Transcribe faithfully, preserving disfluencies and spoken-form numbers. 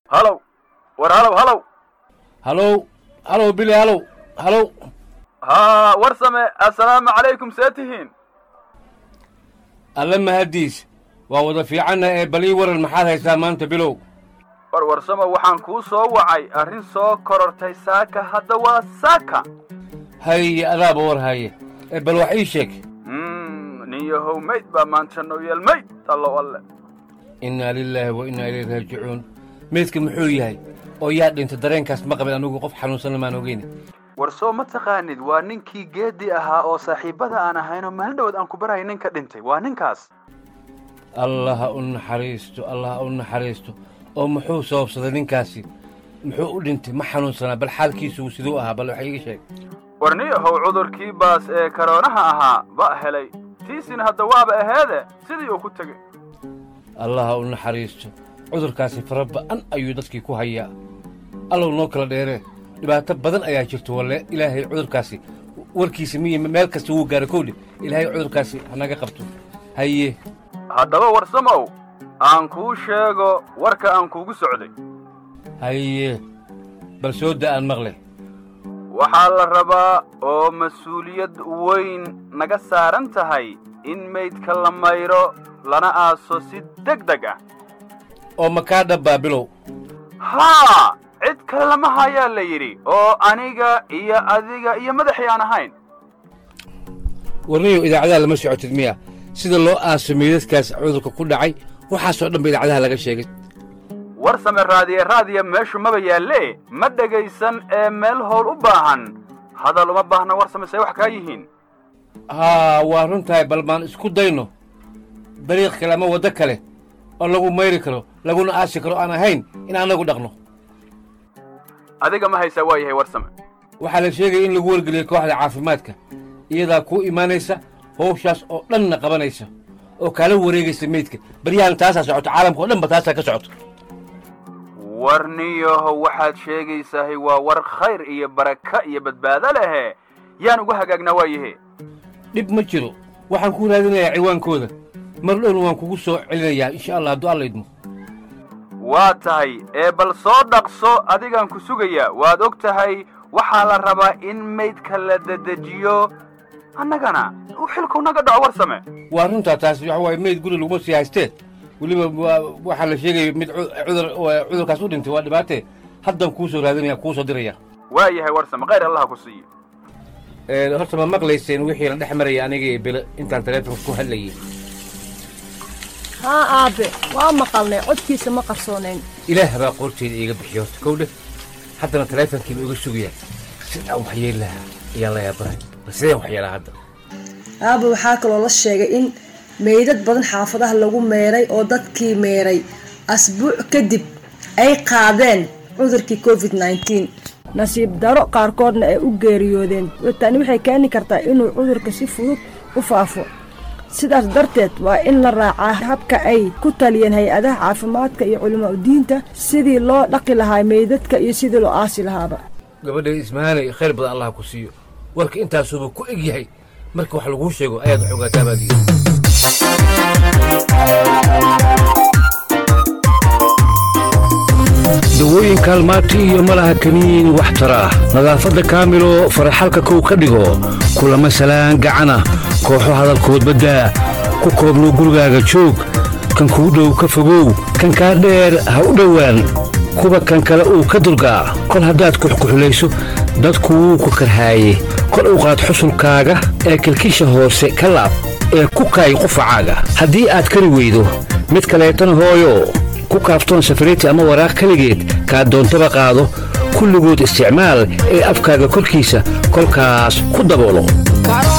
هلو ور هلو هلو هلو هلو بيلي هلو هلو ها ورسمة السلام عليكم ساتهين ألما هديس ووضع في عنا بلي ور المحال هيسا ما أنت بلو ور ورسمة وحان كو سو وعي أرين سو كورورتاي ساكا هدا وا ساكا هاي أذاب ور هاي بل وحيشك امم نيهو ميت با مانتشنو يا الميت الله والله إنا لله وإنا إليه راجعون ميتك محوي هاي oo yaa dhintay dareenkaas ma qabin anigu qof xanuunsan ma ogeyn warso ma taqaanid waa ninkii geedi ahaa oo saaxiibada aan ahayno maalin dhawaad aan ku baray ninka dhintay waa ninkaas allah un xariisto allah un xariisto oo muxuu sababsaday ninkaasi muxuu u dhintay ma xanuunsana bal xaalkiisu sidoo ahaa bal waxa iga sheeg warniyahow cudurkii baas ee karoonaha ahaa ba helay tiisin hadda waaba aheede sidii uu ku tagay allah un xariisto cudurkaasi farabaan ayuu dadkii ku hayaa allow noo kala dheere dhibaato badan ayaa jirto walle ilaahay cudurkaasi warkiisa miyi meel kasta wuu gaaro kowdhe ilaahay cudurkaasi hanaga qabto haye haddaba warsamow aan kuu sheego warka aan kuugu socday haye bal soo da aan maqle waxaa la rabaa oo mas-uuliyad weyn naga saaran tahay in maydka la mayro lana aaso si deg deg ah oo makaa dhabbaa bilow haa cid kale lama hayaa la yidhi oo aniga iyo adiga iyo madaxii aan ahayn warniyow idaacadaha lama socotid miya sida loo aaso meydadkaas cudurka ku dhacay waxaasoo dhan ba idaacadaha laga sheegay war same raadiye raadiya meeshu maba yaallee ma dhegaysan ee meel howl u baahan hadal uma baahna war same say wax kaa yihiin haa waa runtahay bal maan isku dayno dariiq kale ama waddo kale oo lagu mayri karo laguna aasi karo aan ahayn in anagu dhaqno adiga ma haysaa waa yahay warsame waxaa la sheegaya in lagu wargeliyey kooxda caafimaadka iyadaa kuu imaanaysa howshaas oo dhanna qabanaysa oo kaala wareegaysa meydka baryahan taasaa socoto caalamka oo dhan ba taasaa ka socoto warniyaho waxaad sheegaysahay waa war khayr iyo baraka iyo badbaado lehe yaan ugu hagaagnaa waa yahe dhib ma jiro waxaan ku raadinayaa ciwaankooda mar dhowna waan kugu soo celinayaa insha allah hadduu alla idmo waa tahay ee bal soo dhaqso adigaan ku sugayaa waad og tahay waxaa la rabaa in maydka la dedejiyo annagana uu xilku naga dhaco warsame waa runtaa taas waxa waaye mayd guri laguma sii haystee weliba waxaa la sheegaya mid cudur cudurkaas u dhintay waa dhibaatee haddaan kuu soo raadinaya kuu soo diraya waa yahay warsame khayr allaha ku siiyo horta ma maqlayseen wixii la dhex maraya aniga iyo bile intaan taleefonka ku hadlayay haa aabe waa maqalnay codkiisa ma qarsoonayn ilaah baa qoorteeda iiga bixiyo horta kowdhe haddana taleefonkiiba iga sugaya sidaan waxyeel lahaa ayaan la yaabahay bal sideen waxyeelaa hadda aabe waxaa kaloo la sheegay in meydad badan xaafadaha lagu meeray oo dadkii meeray asbuuc kadib ay qaadeen cudurkii covid nineteen nasiib daro qaarkoodna ay u geeriyoodeen tani waxay keeni kartaa inuu cudurka si fudud u faafo sidaas darteed waa in la raacaa habka ay ku taliyeen hay-adaha caafimaadka iyo culimaa diinta sidii loo dhaqi lahaa meydadka iyo sidii loo aasi lahaaba gabadha ismaanay khayr badan allah ku siiyo warka intaasuba ku eg yahay marka wax laguu sheego ayaad wax ogaataa baad yidhi dawooyin kaalmaati iyo malaha kaniin wax tara nadaafadda kaamilo faraxalka kow ka dhigo kulama salaan gacana kooxo hadalkood baddaa ku koobno gurigaaga joog kan kuu dhow ka fogow kan kaa dheer ha u dhowaan kuba kan kale uu ka durgaa kol haddaad kuxkuxulayso dadku wuu ku karhaaye kol u qaad xusulkaaga ee kilkisha hoose ka laab ee ku kaay qufacaaga haddii aad kari weydo mid kaleetana hooyo ku kaaftoon safariti ama waraaq keligeed kaa doontaba qaado kulligood isticmaal ee afkaaga korkiisa kolkaas ku daboolo